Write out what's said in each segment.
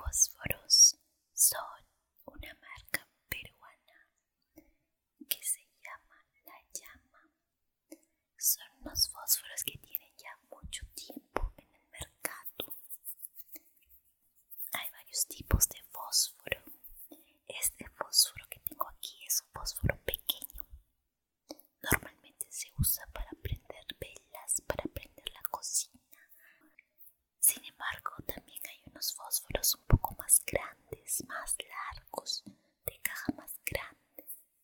fósforos son una marca peruana que se llama La Llama. Son unos fósforos que tienen ya mucho tiempo en el mercado. Hay varios tipos de fósforo. Este fósforo que tengo aquí es un fósforo pequeño. Normalmente se usa para prender velas, para prender la cocina. Sin embargo, también hay unos fósforos un poco más grandes, más largos, de caja más grande.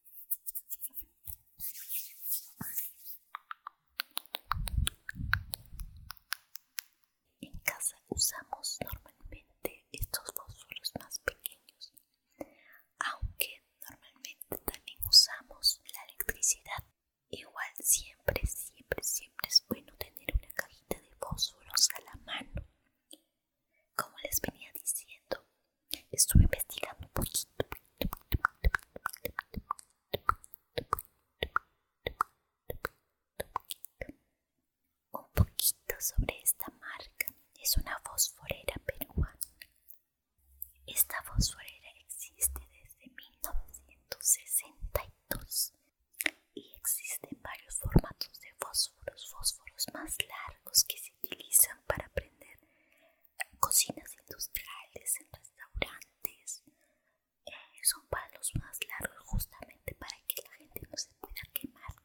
En casa usamos normalmente estos fósforos más pequeños, aunque normalmente también usamos la electricidad. Igual siempre es bueno tener una cajita de fósforos a la mano. Como les venía diciendo, estuve investigando un poquito sobre esta marca. Es una fosforera peruana. Esta fosforera existe desde 1962 y existen varios formatos de fósforos más largos que se utilizan para prender cocinas industriales, en restaurantes. Son para los más largos, justamente para que la gente no se pueda quemar.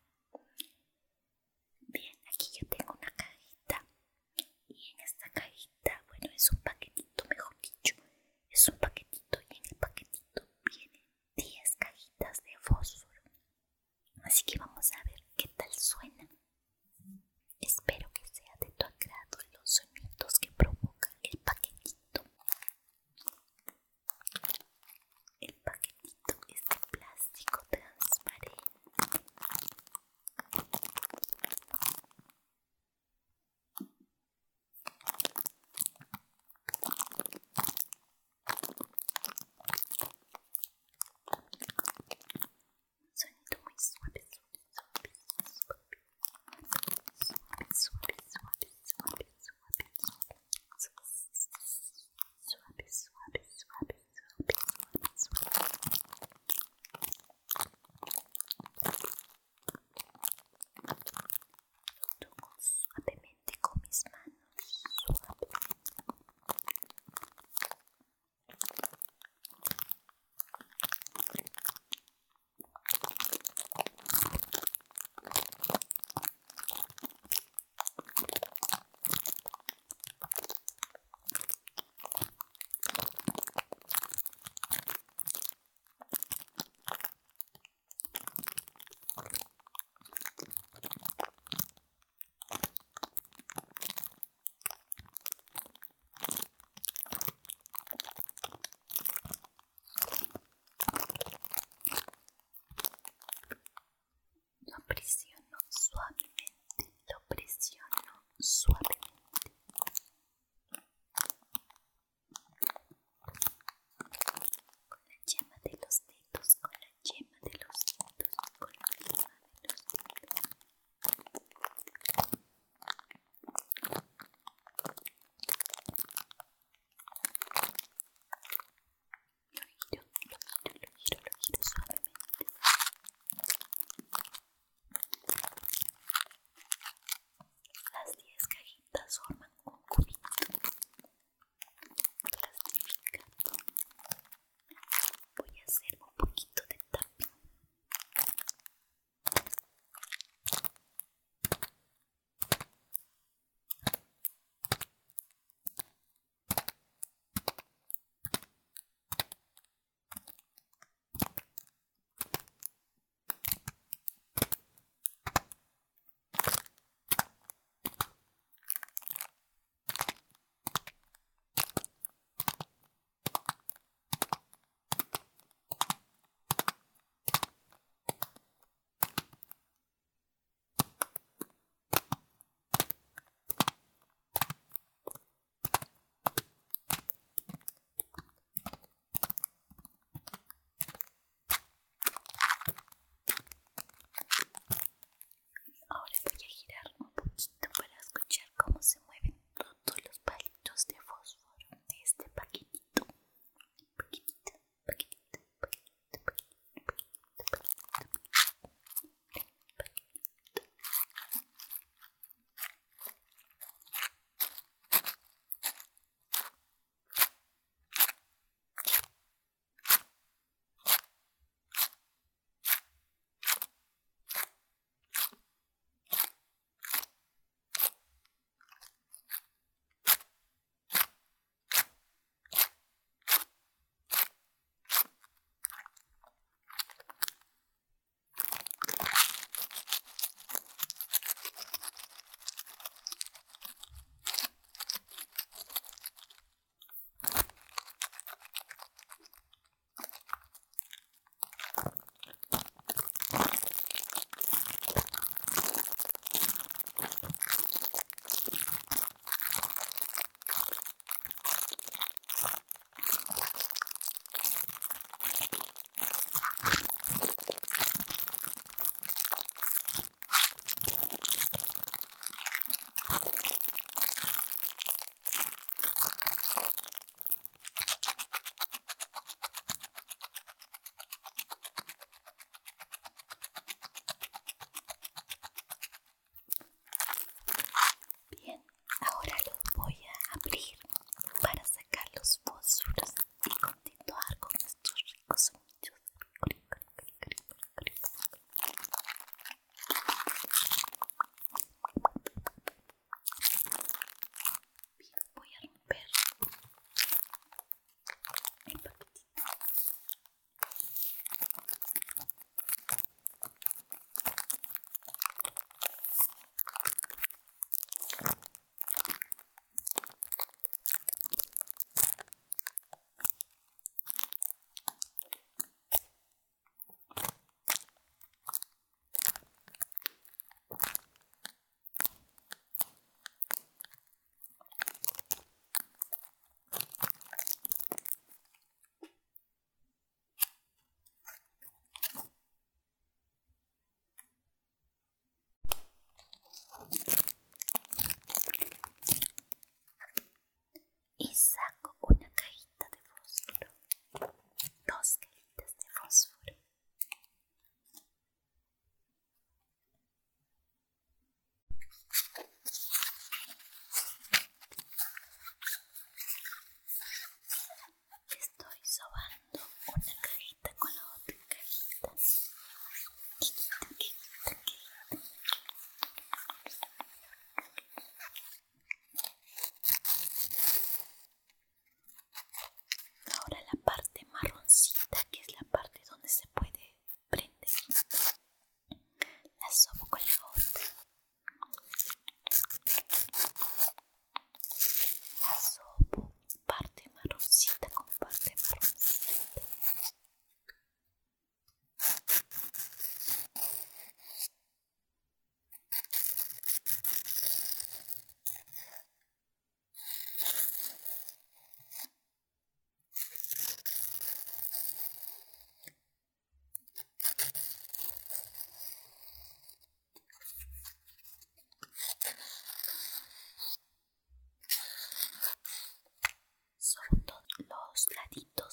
Bien, aquí yo tengo una cajita y en esta cajita, bueno, es un paquetito, mejor dicho, es un paquetito y en el paquetito vienen 10 cajitas de fósforo. Así que vamos a ver qué tal suena. Espero que sea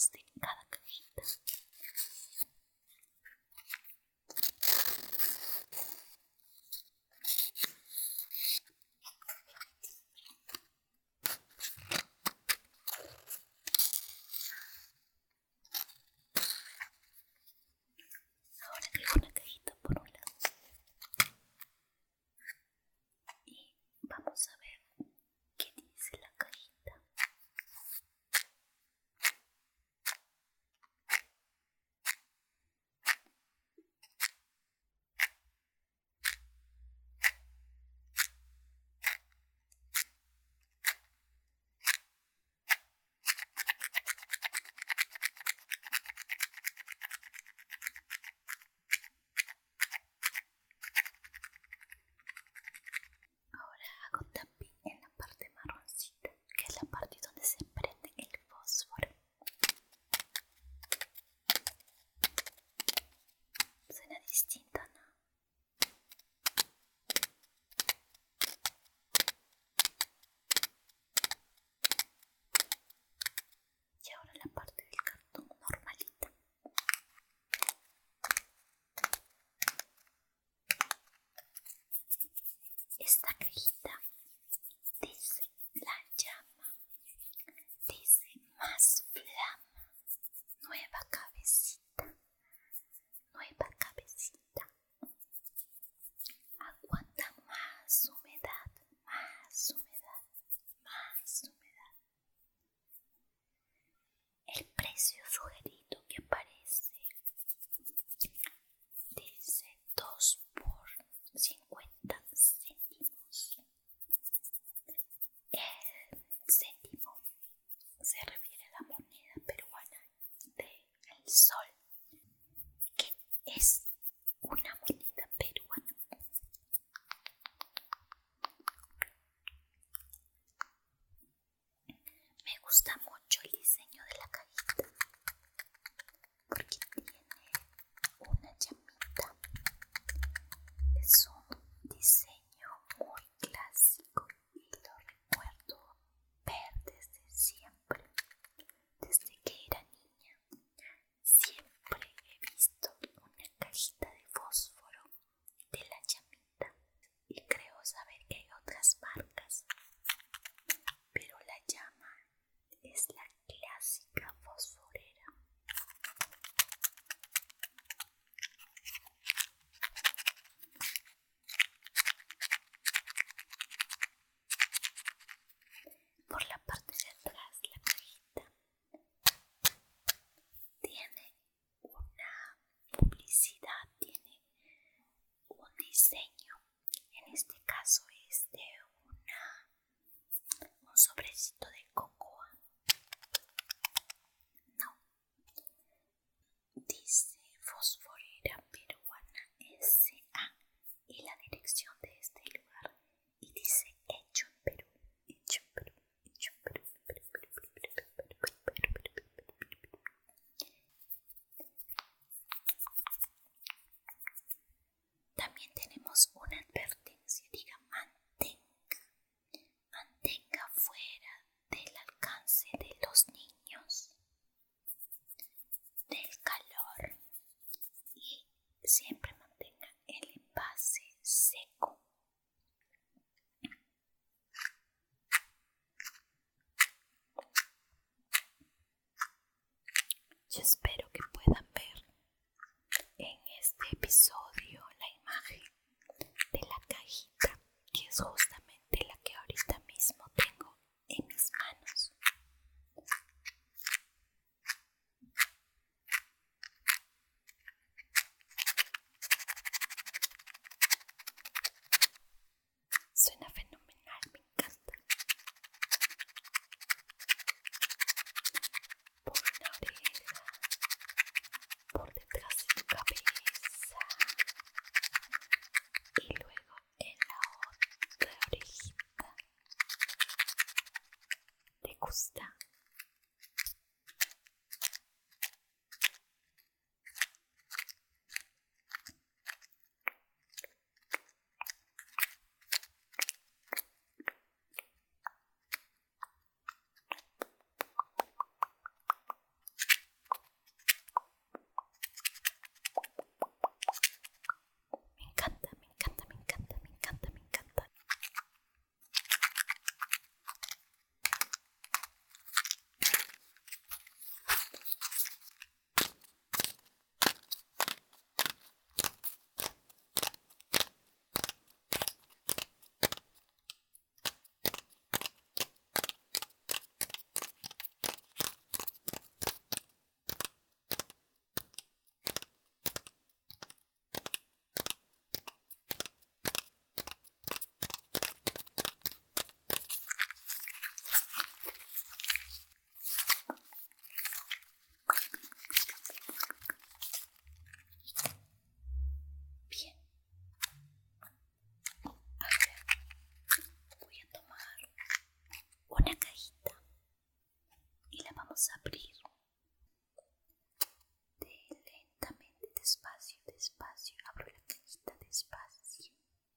sonidos de cada cajita. Ahora dejo una cajita por un lado y vamos a ver qué dice la cajita. Ahora hago tapping en la parte marroncita, que es la parte donde se prende el fósforo. Suena distinto, ¿no? Y ahora la parte del cartón normalita. Esta cajita dice la llama, dice más flama, nueva cabecita, aguanta más humedad, más humedad, más humedad. El precio sugerido que aparece dice 2 por 50 céntimos. El céntimo se refiere a la moneda peruana del sol, que es una moneda peruana. Me gusta mucho el diseño de la cajita porque tiene una llamita. Es un diseño muy clásico y lo recuerdo ver desde siempre. Desde que era niña siempre he visto una cajita de fósforo de la llamita y creo saber que hay otras marcas, pero la llama es la clásica fosforera. Por la parte de atrás la cajita tiene una publicidad, tiene un diseño. En este caso es de un sobrecito de cocoa. No, dice fosforera peruana S.A. y la dirección de este lugar, y dice hecho en Perú, hecho en Perú, hecho en Perú, También tenemos una advertencia, diga mantenga fuera del alcance de los niños, del calor, y siempre mantenga el envase seco. Yo espero que puedan ver en este episodio la imagen de la cajita, que es justamente la que ahorita mismo tengo en mis manos. Suena fenomenal, me encanta. Por una oreja, por detrás de tu cabeza y luego en la otra orejita. ¿Te gusta? vamos a abrir lentamente, despacio, despacio. Abro la cajita despacio.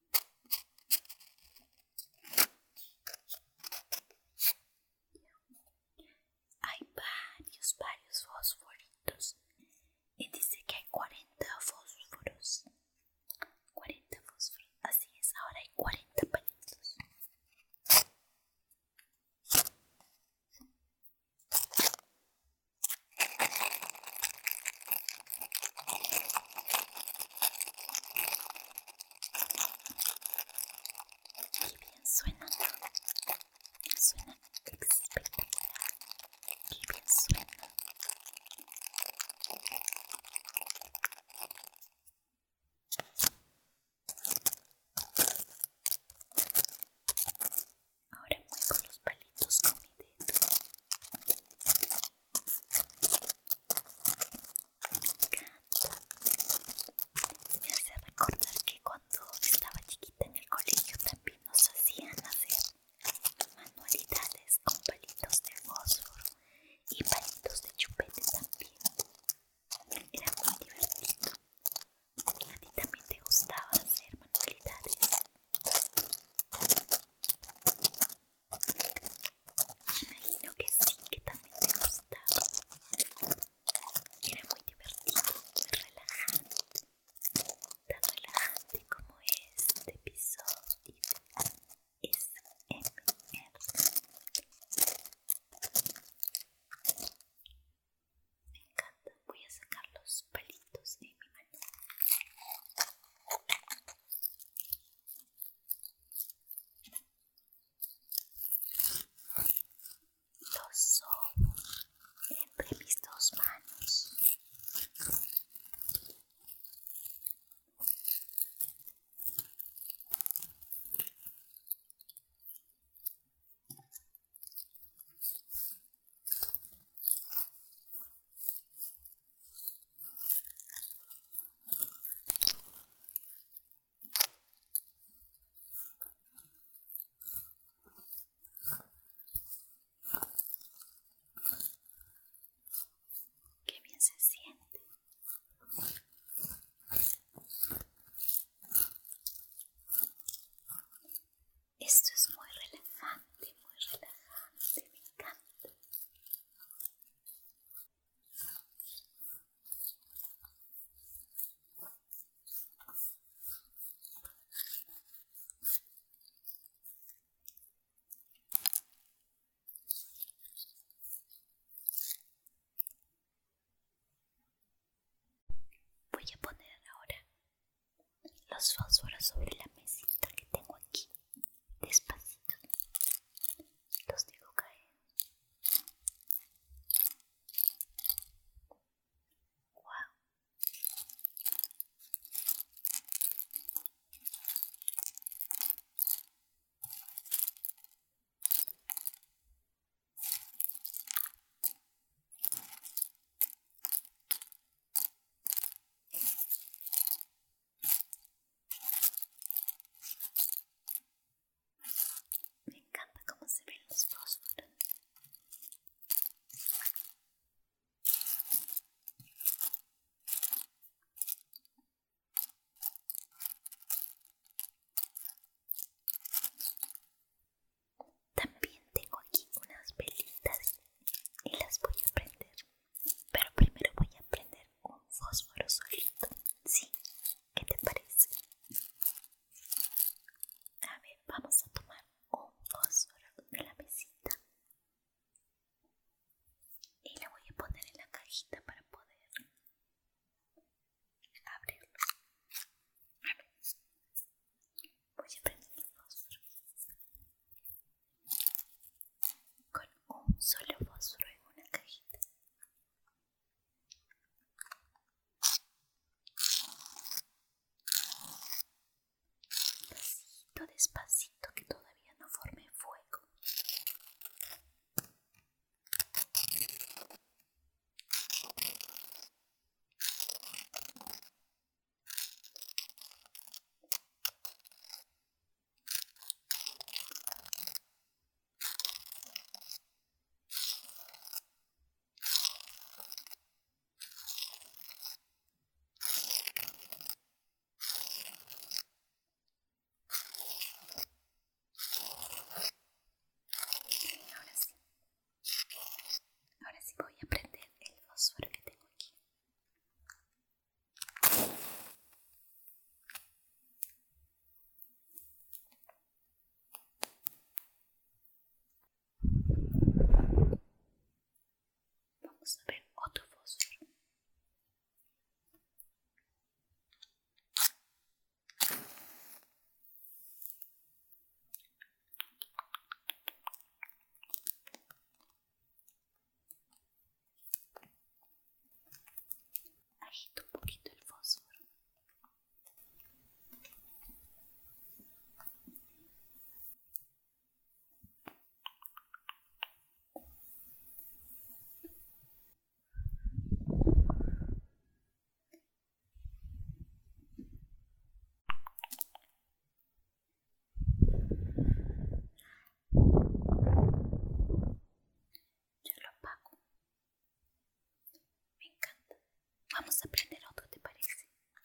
Hay varios fósforitos y dice que hay 40 fósforos. 40 fósforos, así es, ahora hay 40 palitos. Qué bien suenan, suenan espectacular, qué bien suenan. Ahora muevo los palitos con mi dedo. Me hace recordar que cuando estaba chiquita en el colegio también nos hacían hacer manualidades con palitos de fósforo y palitos de chupete también. Era muy divertido. ¿A ti también te gustaba hacer manualidades? Imagino que sí, que también te gustaba. Era muy divertido, muy relajante, tan relajante como este episodio es ASMR. Me encanta, voy a sacar los palitos de mi mano. Los sobo entre mis dos manos. Qué bien se siente. Esto es muy relajante, me encanta. Voy a poner ahora los fósforos sobre la mesita que tengo aquí. Despacito. Los dejo caer. Wow. Me encanta cómo se ven los fósforos. También tengo aquí unas velitas y las voy a prender. Pero primero voy a prender un fósforo solito. ¿Sí? ¿Qué te parece? A ver, vamos a tomar un fósforo de la mesita y lo voy a poner en la cajita para poder abrirlo. A ver, voy a prender el fósforo con un solo fósforo en una cajita. Despacito, despacito, que todavía no forme fuego. vamos a ver otro fósforo. Agito un poquito el fósforo. Ya lo apago. Me encanta. Vamos a prender otro, ¿te parece?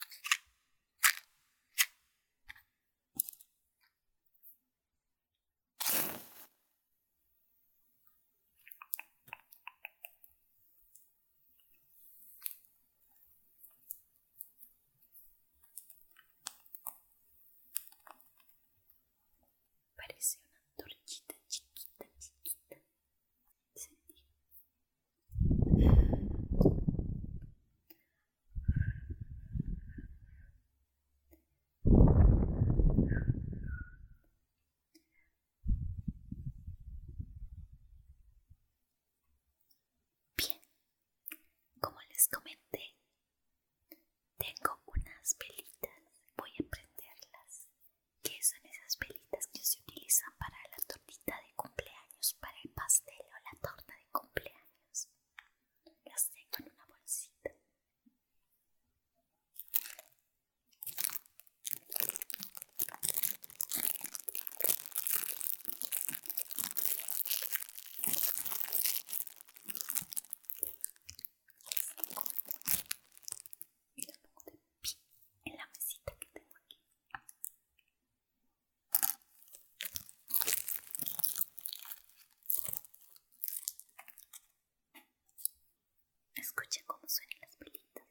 Parece una antorchita chiquita, chiquita. Sentí. Bien, como les comenté, tengo unas velitas. Voy a prenderlas. ¿Qué son esas velitas que se utilizan para la tortita de cumpleaños, para el pastel o la torta de cumpleaños? Las tengo en una bolsita. Y las pongo de pie en la mesita que tengo aquí. Escuchen cómo suenan las velitas.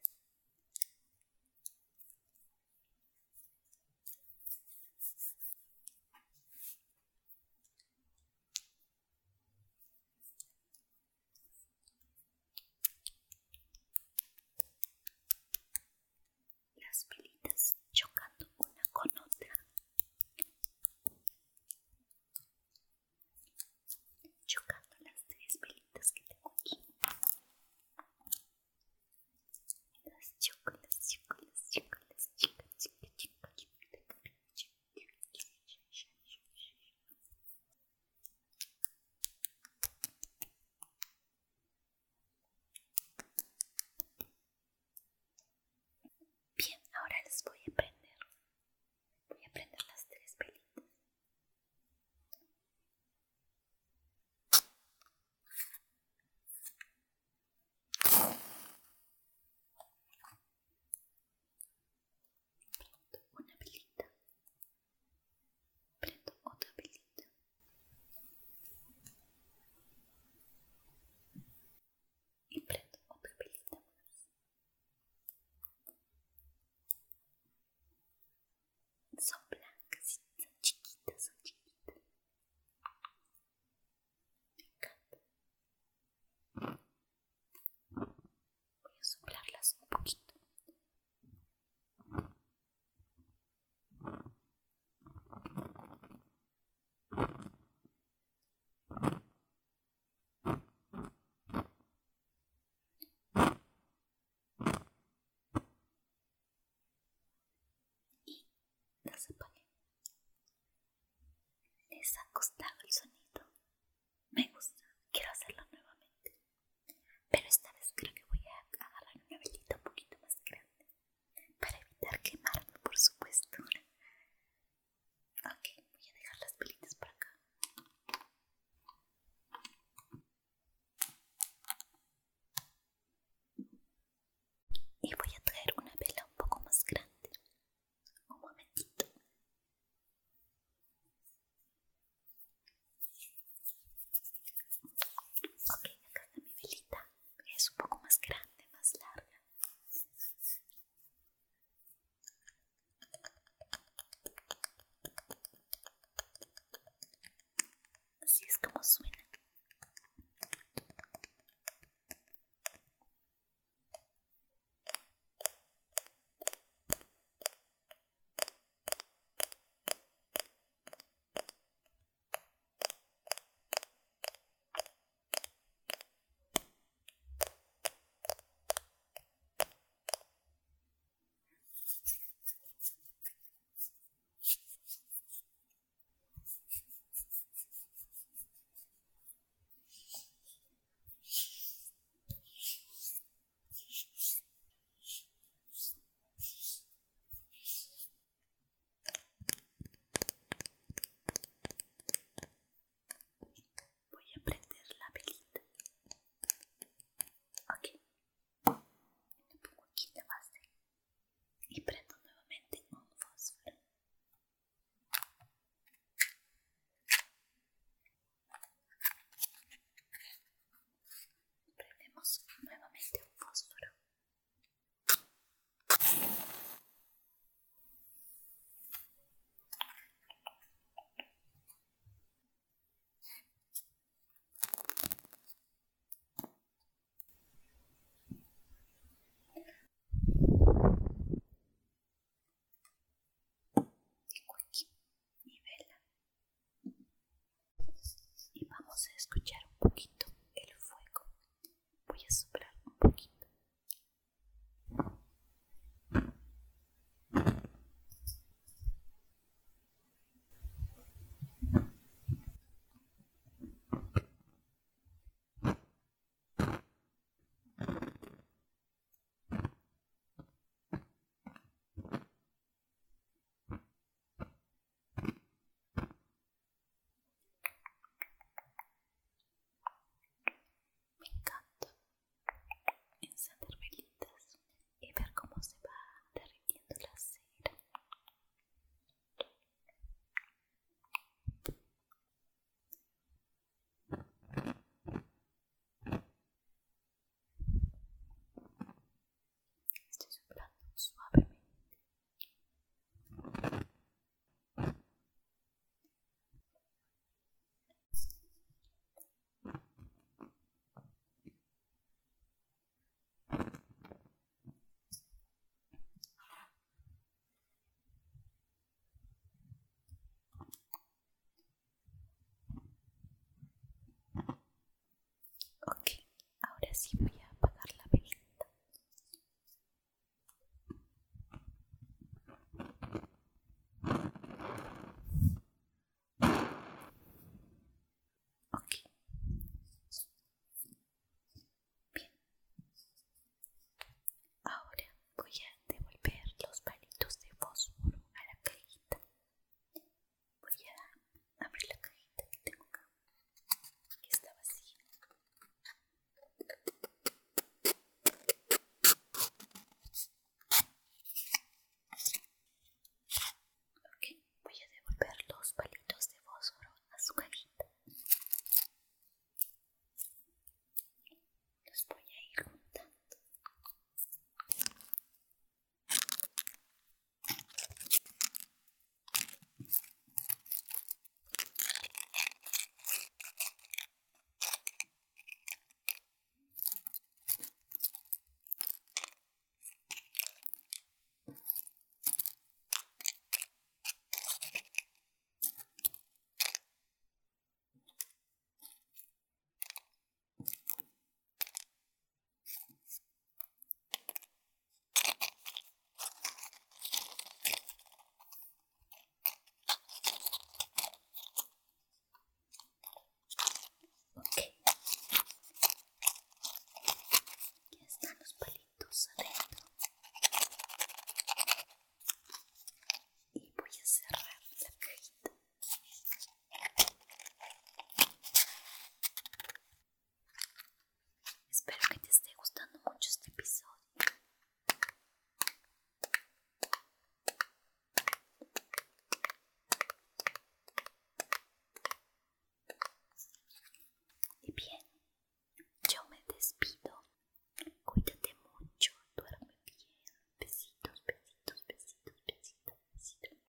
Las velitas chocando una con otra. Chocando las tres velitas que tengo aquí. Las choco, las choco, las choco, las choco, choco, choco, choco. Bien, ahora les voy a prender. Voy a prender las tres velitas. Prendo una velita. Prendo otra velita. Y prendo otra velita más. Son blancas y son chiquitas, son chiquitas. Me encanta. Voy a soplarlas un poquito. Y las apagué. ¿Les ha gustado el sonido? Me gusta. Quiero hacerlo nuevamente. Pero esta vez creo que voy a agarrar una velita un poquito más grande. Para evitar quemarme, por supuesto. Ok, voy a dejar las velitas por acá. Y voy a traer una vela un poco más grande. Un momentito. muchísimo.